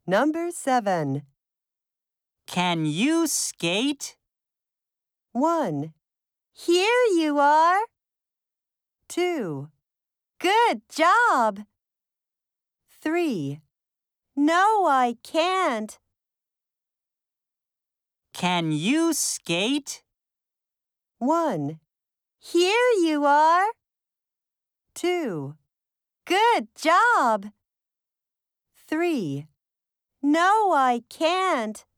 Number 7. Can you skate? 1. Here you are. 2. Good job. 3. No, I can't. Can you skate? 1. Here you are. 2. Good job. 3. No, I can't.